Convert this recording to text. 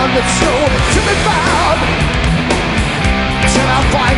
that's so to be found. Till I find